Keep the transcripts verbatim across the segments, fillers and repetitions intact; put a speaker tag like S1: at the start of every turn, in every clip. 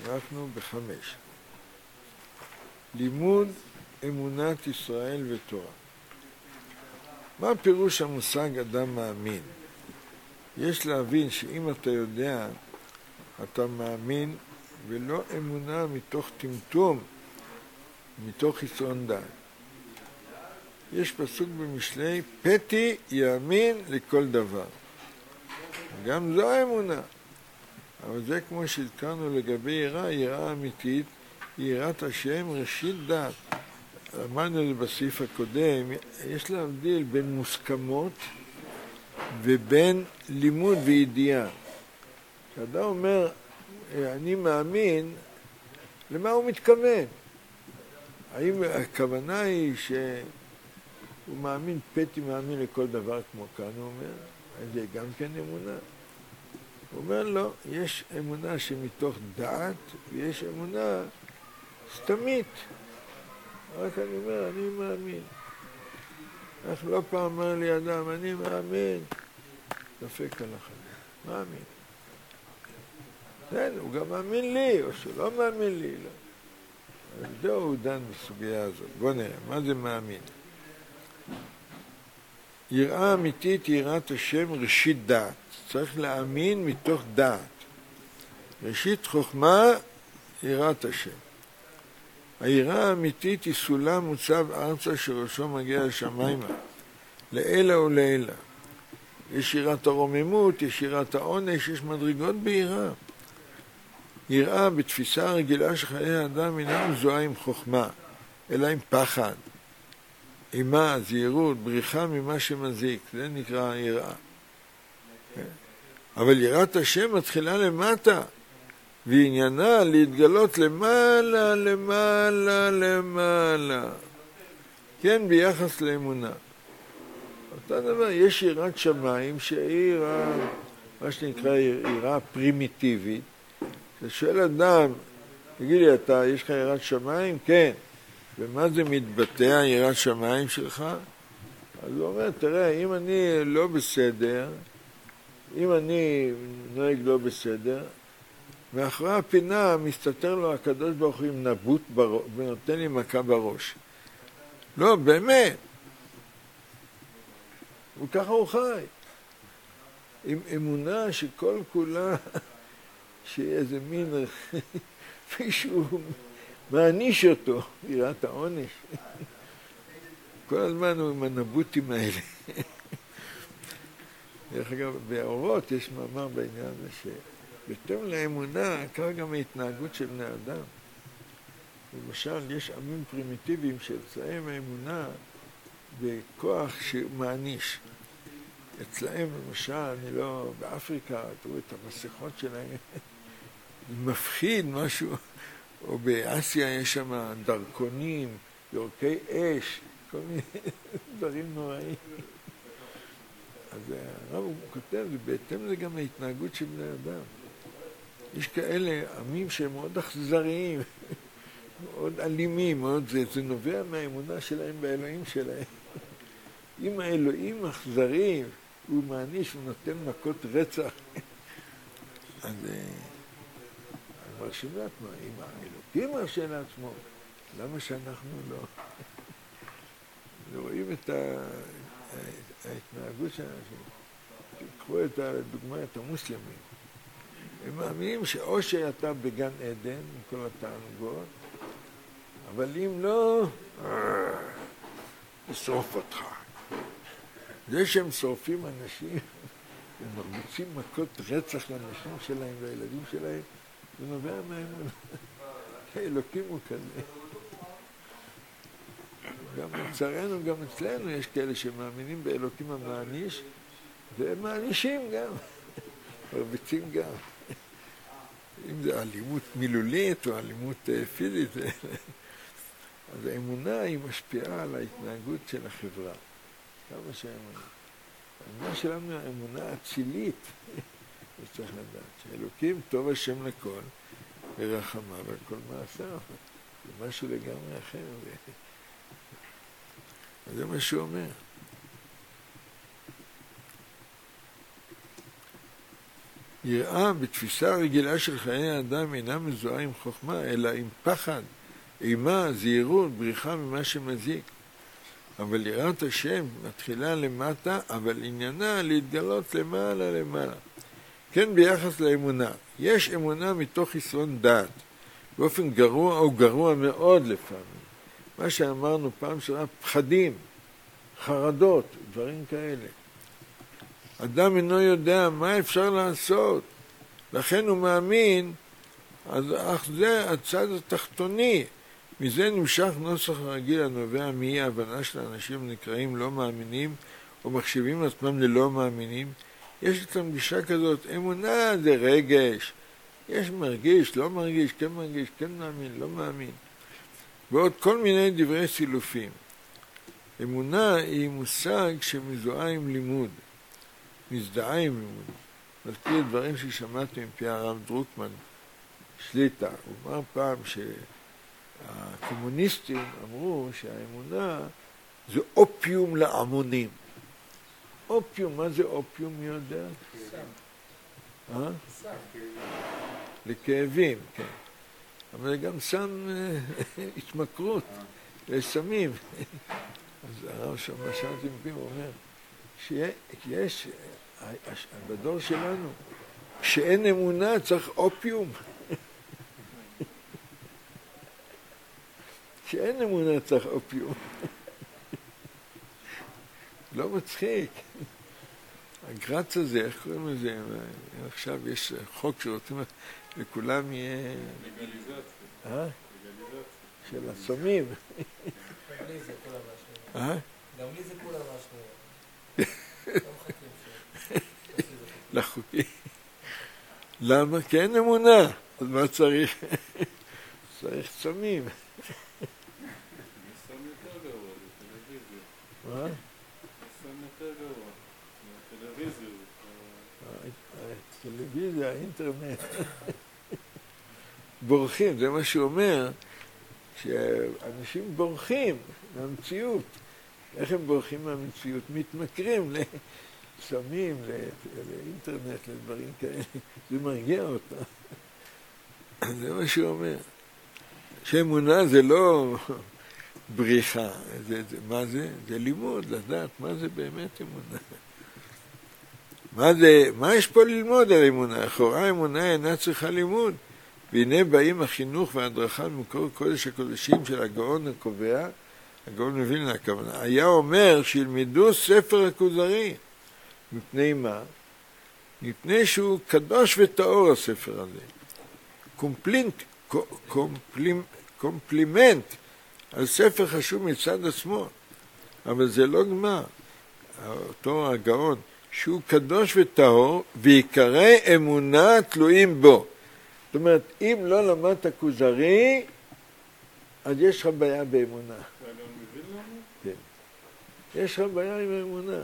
S1: אנחנו בחמש. לימוד אמונת ישראל ותורה. מה פירוש המושג אדם מאמין? יש להבין שאם אתה יודע, אתה מאמין, ולא אמונה מתוך טמטום, מתוך חסרון דעת. יש פסוק במשלי, פתי יאמין לכל דבר. גם זו האמונה. אבל זה כמו שהזכרנו לגבי יראה, יראה אמיתית, יראת השם ראשית דעת. אמרנו את זה בסעיף הקודם, יש להבדיל בין מוסכמות ובין לימוד וידיעה. כשאדם אומר, אני מאמין, למה הוא מתכוון? האם הכוונה היא שהוא מאמין, פתי מאמין לכל דבר כמו כאן, הוא אומר, זה גם כן אמונה. הוא אומר לו, יש אמונה שמתוך דעת, ויש אמונה סתמית. רק אני אומר, אני מאמין. איך לא פעם אמר לי אדם, אני מאמין. דפק על החיים. מאמין. כן, הוא גם מאמין לי, או שלא מאמין לי. לא. אבל זהו, הוא דן בסוגיה הזאת. בוא נראה, מה זה מאמין? יראה אמיתית, יראת השם, ראשית דעת. צריך להאמין מתוך דעת. ראשית חוכמה, יראת השם. היראה האמיתית היא סולם מוצב ארצה שראשו מגיע לשמיימה, לאלה ולאלה. יש יראת הרוממות, יש יראת העונש, יש מדרגות ביראה. יראה בתפיסה הרגילה של חיי האדם אינה מזוהה עם חוכמה, אלא עם פחד, אימה, זהירות, בריחה ממה שמזיק, זה נקרא יראה. אבל יראת השם מתחילה למטה, ועניינה להתגלות למעלה, למעלה, למעלה. כן, ביחס לאמונה. אותו דבר, יש יראת שמיים שהיא יראה, מה שנקרא יראה פרימיטיבית. כששואל אדם, תגיד לי, אתה, יש לך יראת שמיים? כן. ומה זה מתבטא, היראת שמיים שלך? אז הוא אומר, תראה, אם אני לא בסדר, אם אני נוהג לא בסדר, מאחורי הפינה מסתתר לו הקדוש ברוך הוא עם נבוט בראש, ונותן לי מכה בראש. לא, באמת. וככה הוא חי. עם אמונה שכל כולה, שאיזה מין, מישהו מעניש אותו, יראת העונש. כל הזמן הוא עם הנבוטים האלה. דרך אגב, באורות יש מאמר בעניין הזה שבתום לאמונה, כך גם ההתנהגות של בני אדם. למשל, יש עמים פרימיטיביים שאצלהם האמונה בכוח שמעניש. אצלהם, למשל, אני לא, באפריקה, תראו את המסכות שלהם, מפחיד משהו, או באסיה יש שם דרכונים, יורקי אש, כל מיני דברים נוראים. אז הרב הוא כותב, ובהתאם זה גם ההתנהגות של בני אדם. יש כאלה עמים שהם מאוד אכזריים, מאוד אלימים, מאוד זה, זה נובע מהאמונה שלהם באלוהים שלהם. אם האלוהים אכזריים, הוא מעניש ונותן מכות רצח. אז אני מרשים לעצמו, אם האלוהים מרשה לעצמו, למה שאנחנו לא? רואים את ההתנהגות שלנו. תקחו את הדוגמה, את המוסלמים. הם מאמינים שאו שאתה בגן עדן, עם כל התענוגות, אבל אם לא, ישרוף אותך. זה שהם שורפים אנשים, הם מרביצים מכות רצח לאנשים שלהם והילדים שלהם, זה נובע מהאמונה. האלוקים הוא כזה. גם לצערנו, גם אצלנו יש כאלה שמאמינים באלוקים המעניש, והם מענישים גם, מרביצים גם. אם זה אלימות מילולית או אלימות פיזית, אז האמונה היא משפיעה על ההתנהגות של החברה. כמה שהאמונה. האמונה שלנו היא האמונה אצילית. וצריך לדעת שאלוקים טוב השם לכל, ורחמה וכל מעשה. זה משהו לגמרי אחר. זה מה שהוא אומר. יראה בתפיסה הרגילה של חיי האדם אינה מזוהה עם חוכמה, אלא עם פחד, אימה, זהירות, בריחה ממה שמזיק. אבל יראת השם מתחילה למטה, אבל עניינה להתגלות למעלה למעלה. כן ביחס לאמונה. יש אמונה מתוך חסרון דעת, באופן גרוע או גרוע מאוד לפעמים. מה שאמרנו פעם שלה, פחדים, חרדות, דברים כאלה. אדם אינו יודע מה אפשר לעשות, לכן הוא מאמין, אז אך זה הצד התחתוני. מזה נמשך נוסח רגיל הנובע מאי ההבנה של האנשים נקראים לא מאמינים, או מחשיבים עצמם ללא מאמינים. יש אצלם גישה כזאת, אמונה זה רגש, יש מרגיש, לא מרגיש, כן מרגיש, כן מאמין, לא מאמין. ועוד כל מיני דברי סילופים. אמונה היא מושג שמזוהה עם לימוד, מזדהה עם לימוד. מזכיר דברים ששמעתי מפי הרב דרוקמן, שליטה. הוא אמר פעם שהקומוניסטים אמרו שהאמונה זה אופיום להמונים. אופיום, מה זה אופיום, מי יודע? סם. אה? סם. לכאבים, כן. אבל זה גם סם התמכרות לסמים. אז הרב שם שאלתי מפי, הוא אומר, שיש, בדור שלנו, כשאין אמונה צריך אופיום. כשאין אמונה צריך אופיום. לא מצחיק. הגרץ הזה, איך קוראים לזה? עכשיו יש חוק שרוצים לכולם יהיה... לגליזציה. אה? של הסמים.
S2: גם לי זה כולה מהשנייה.
S1: אה?
S2: גם לי זה כולה מהשנייה. לא מחכים ש...
S1: לחוקי. למה? כי אין אמונה. אז מה צריך? צריך סמים.
S3: סם יותר גרוע, זה טלוויזיה.
S1: מה?
S3: סם יותר גרוע, זה טלוויזיה.
S1: טלוויזיה, אינטרנט. בורחים, זה מה שהוא אומר, שאנשים בורחים מהמציאות. איך הם בורחים מהמציאות? מתמכרים לסמים, לאינטרנט, לדברים כאלה. זה מרגיע אותה. זה מה שהוא אומר. שאמונה זה לא בריחה. זה, זה, מה זה? זה לימוד, לדעת מה זה באמת אמונה. מה זה, מה יש פה ללמוד על אמונה? אחורה אמונה אינה צריכה לימוד. והנה באים החינוך וההדרכה ממקור קודש הקודשים של הגאון הקובע, הגאון מווילנה הכוונה, היה אומר שילמדו ספר הכוזרי. מפני מה? מפני שהוא קדוש וטהור הספר הזה. קומפלינט, קומפלים, קומפלימנט על ספר חשוב מצד עצמו. אבל זה לא גמר. אותו הגאון, שהוא קדוש וטהור, ויקרא אמונה תלויים בו. זאת אומרת, אם לא למדת כוזרי, אז יש לך בעיה באמונה.
S3: אתה גם מבין לנו?
S1: כן. יש לך בעיה עם האמונה.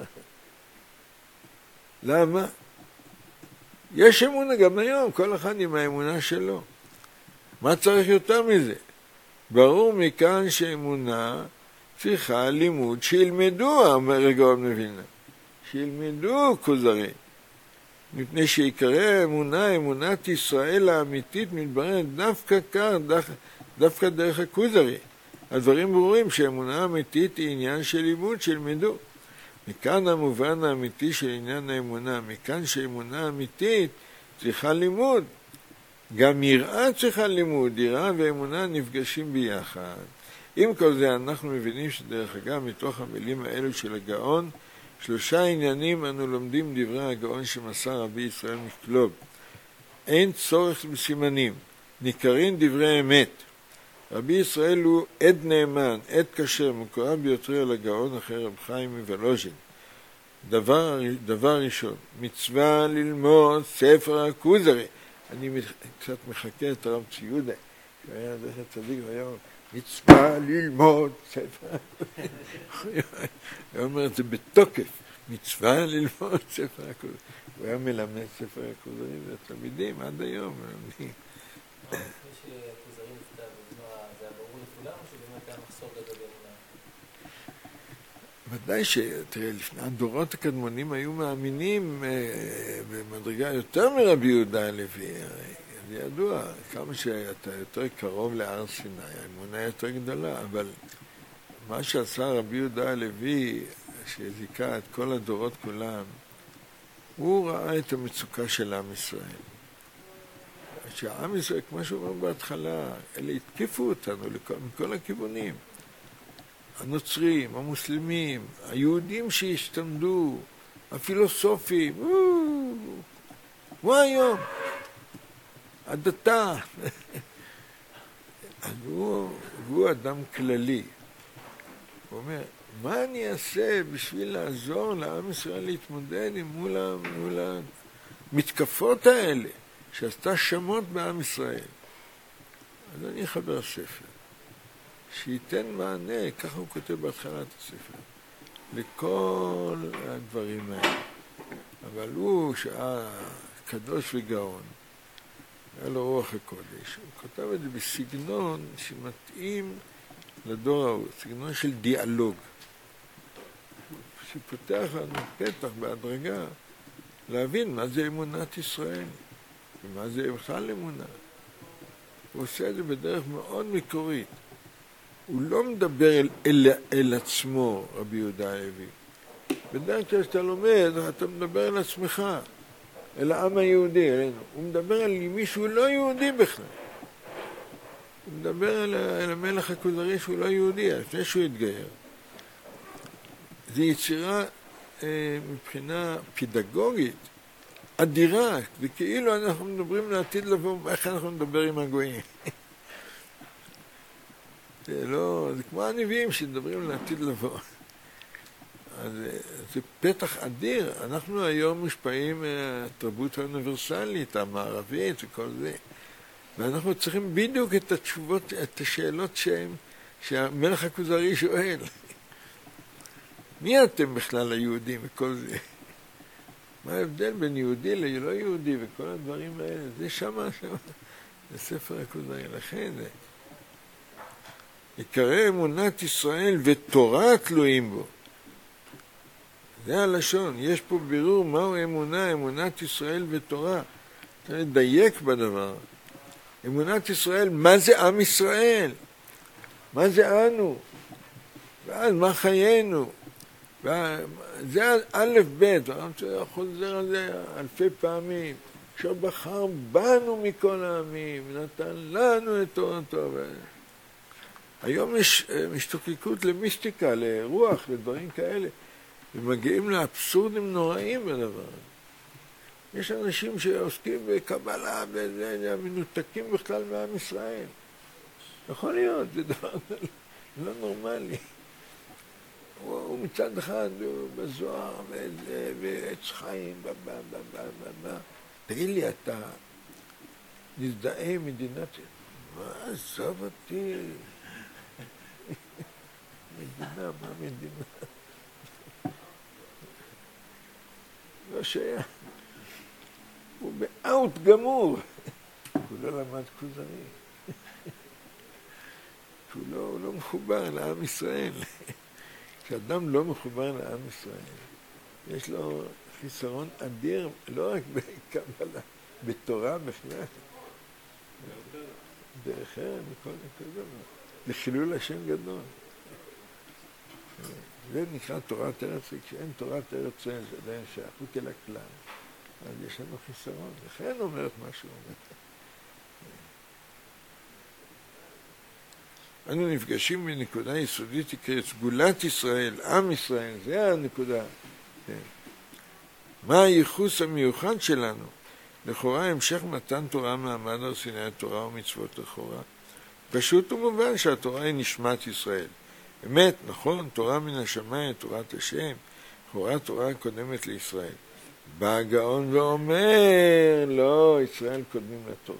S1: למה? יש אמונה גם היום, כל אחד עם האמונה שלו. מה צריך יותר מזה? ברור מכאן שאמונה צריכה לימוד שילמדו, אומר הגאון מווילנה. שילמדו כוזרי. מפני שעיקרי האמונה, אמונת ישראל האמיתית, מתבררת דווקא כך, דווקא דרך הכוזרי. הדברים ברורים שהאמונה האמיתית היא עניין של לימוד, שילמדו. מכאן המובן האמיתי של עניין האמונה, מכאן שאמונה אמיתית צריכה לימוד. גם יראה צריכה לימוד, יראה ואמונה נפגשים ביחד. עם כל זה אנחנו מבינים שדרך אגב מתוך המילים האלו של הגאון, שלושה עניינים אנו לומדים דברי הגאון שמסר רבי ישראל מקלוב. אין צורך בסימנים, ניכרים דברי אמת. רבי ישראל הוא עד נאמן, עד כשר, מקורב ביותר לגאון אחר רב חיים מוולוז'ין. דבר, דבר ראשון, מצווה ללמוד ספר הכוזרי. אני קצת מחכה את הרב ציודה, שהיה זכר צדיק והיום, מצווה ללמוד ספר הכוזרי. הוא אומר את זה בתוקף, מצווה ללמוד ספר הכוזרי. הוא היה מלמד ספר הכוזרי לתלמידים עד היום.
S2: לפני שהכוזרי נפטר, זה היה ברור לכולם או שבאמת היה מחסור גדול באמונה?
S1: ודאי שתראה, לפני הדורות הקדמונים היו מאמינים אה, במדרגה יותר מרבי יהודה הלוי. זה ידוע, כמה שאתה יותר קרוב להר סיני, האמונה יותר גדולה, אבל מה שעשה רבי יהודה הלוי, שזיקה את כל הדורות כולם, הוא ראה את המצוקה של עם ישראל. שהעם ישראל, כמו שהוא אומר בהתחלה, אלה התקיפו אותנו לכל, מכל הכיוונים. הנוצרים, המוסלמים, היהודים שהשתמדו, הפילוסופים, כמו היום, הדתה. אז הוא, הוא אדם כללי. הוא אומר, מה אני אעשה בשביל לעזור לעם ישראל להתמודד עם מול, מול המתקפות האלה שעשתה שמות בעם ישראל? אז אני אחבר ספר שייתן מענה, ככה הוא כותב בהתחלת הספר, לכל הדברים האלה. אבל הוא, שהיה קדוש וגאון, היה לו רוח הקודש, הוא כותב את זה בסגנון שמתאים לדור ההוא, סגנון של דיאלוג, שפותח לנו פתח בהדרגה להבין מה זה אמונת ישראל ומה זה בכלל אמונה. הוא עושה את זה בדרך מאוד מקורית. הוא לא מדבר אל, אל, אל עצמו, רבי יהודה הלוי. בדרך כלל שאתה לומד, אתה מדבר אל עצמך, אל העם היהודי, אלינו. הוא מדבר על מישהו לא יהודי בכלל. הוא מדבר אל, אל המלך הכוזרי שהוא לא יהודי, לפני שהוא התגייר. זו יצירה אה, מבחינה פדגוגית אדירה, וכאילו אנחנו מדברים לעתיד לבוא, איך אנחנו מדבר עם הגויים. זה לא, זה כמו הנביאים שמדברים לעתיד לבוא. אז זה פתח אדיר. אנחנו היום מושפעים מהתרבות האוניברסלית, המערבית וכל זה. ואנחנו צריכים בדיוק את התשובות, את השאלות שהם, שהמלך הכוזרי שואל. מי אתם בכלל היהודים וכל זה? מה ההבדל בין יהודי ללא יהודי וכל הדברים האלה? זה שמה, שמה. זה ספר הכוזרי. לכן זה. עיקרי אמונת ישראל ותורה תלויים בו. זה הלשון. יש פה בירור מהו אמונה, אמונת ישראל ותורה. צריך לדייק בדבר. אמונת ישראל, מה זה עם ישראל? מה זה אנו? ואז מה חיינו? זה א' ב', אני חוזר על זה אלפי פעמים. אשר בחר בנו מכל העמים, ונתן לנו את תורתו. היום יש משתוקקות למיסטיקה, לרוח, לדברים כאלה, ומגיעים לאבסורדים נוראים בדבר. יש אנשים שעוסקים בקבלה, וזה, מנותקים בכלל מעם ישראל. יכול להיות, זה דבר לא נורמלי. הוא מצד אחד, הוא בזוהר, ועץ חיים, בבא, בבא, בבא. תגיד לי, אתה נזדהה עם מדינת... מה, עזוב אותי? מדינה, מה מדינה? לא שייך. הוא באוט גמור. הוא לא למד כוזרי. הוא לא, הוא לא מחובר לעם ישראל. כשאדם לא מחובר לעם ישראל, יש לו חיסרון אדיר, לא רק בקבלה, בתורה בכלל. דרך ארץ, בכל דבר. זה חילול השם גדול. זה נקרא תורת ארץ, כשאין תורת ארץ זה עדיין שייכות אל הכלל. אז יש לנו חיסרון, לכן אומרת מה שהוא אומר. אנו נפגשים בנקודה יסודית יקראת סגולת ישראל, עם ישראל, זה הנקודה. כן. מה הייחוס המיוחד שלנו? לכאורה המשך מתן תורה מעמד הר סיני, התורה ומצוות לכאורה. פשוט ומובן שהתורה היא נשמת ישראל. אמת, נכון, תורה מן השמיים, תורת השם, לכאורה תורה קודמת לישראל. בא הגאון ואומר, לא, ישראל קודמים לתורה.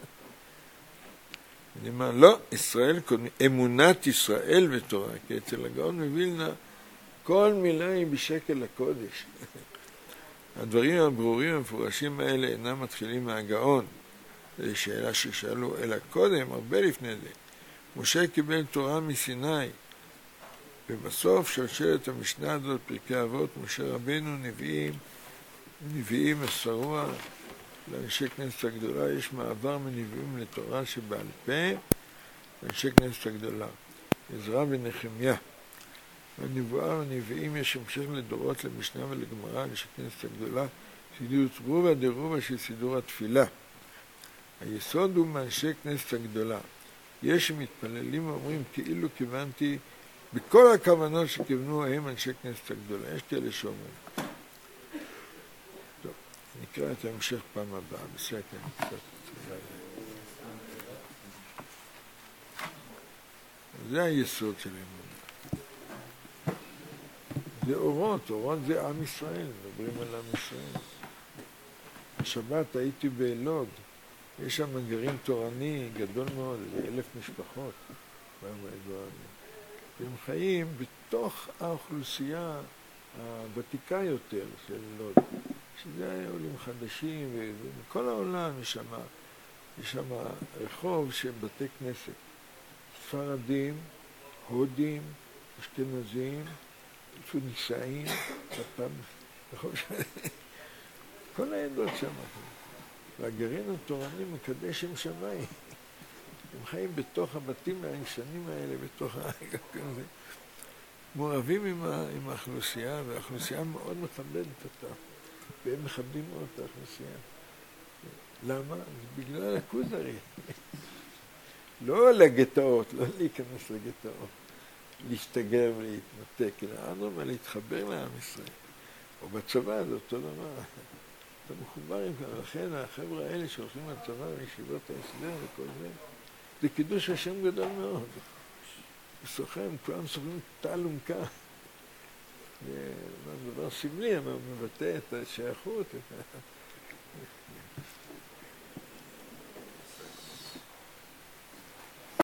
S1: אני אומר, לא, ישראל קודמים, אמונת ישראל ותורה, כי אצל הגאון מווילנה, כל מילה היא בשקל הקודש. הדברים הברורים המפורשים האלה אינם מתחילים מהגאון. זו שאלה ששאלו, אלא קודם, הרבה לפני זה. משה קיבל תורה מסיני, ובסוף שלשלת המשנה הזאת, פרקי אבות, משה רבנו, נביאים, נביאים מסרוע, לאנשי כנסת הגדולה, יש מעבר מנביאים לתורה שבעל פה, לאנשי כנסת הגדולה, עזרא ונחמיה. והנבואה והנביאים יש המשך לדורות, למשנה ולגמרא, לאנשי כנסת הגדולה, סידור צרובה דרובה של סידור התפילה. היסוד הוא מאנשי כנסת הגדולה. יש שמתפללים ואומרים כאילו כיוונתי בכל הכוונות שכיוונו הם אנשי כנסת הגדולה. יש כאלה שאומרים. טוב, נקרא את ההמשך פעם הבאה. בסדר, קצת. זה היסוד של אמונה. זה אורות, אורות זה עם ישראל, מדברים על עם ישראל. השבת הייתי באלוד, יש שם גרעין תורני גדול מאוד, זה אלף משפחות. והם חיים בתוך האוכלוסייה הוותיקה יותר של לוד, שזה עולים חדשים, ומכל העולם יש שם, יש שם רחוב של בתי כנסת, ספרדים, הודים, אשכנזים, תוניסאים, רחוב של... כל העדות שם. והגרעין התורני מקדש שם שמיים. הם חיים בתוך הבתים הישנים האלה, בתוך ה... מעורבים עם, ה... עם האוכלוסייה, והאוכלוסייה מאוד מכבדת אותה. והם מכבדים מאוד את האוכלוסייה. למה? בגלל הכוזרי. לא לגטאות, לא להיכנס לגטאות. להשתגר ולהתנתק, אלא אדרבה להתחבר לעם ישראל. או בצבא זה אותו דבר. אתה מחובר עם כאן, לכן החבר'ה האלה שהולכים לצבא וישיבות ההסדר וכל זה, זה קידוש השם גדול מאוד. סוחם, כולם סוחמים תא אלונקה. זה דבר סמלי, אבל מבטא את השייכות.